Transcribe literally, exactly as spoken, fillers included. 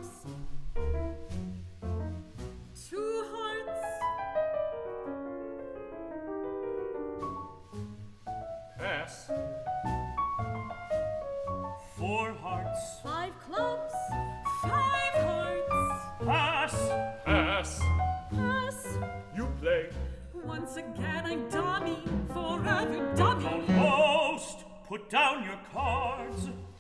clubs, two hearts, pass, four hearts, five clubs, five hearts, pass, pass, pass. you play, Once again I'm dummy, forever dummy. almost, put down your cards.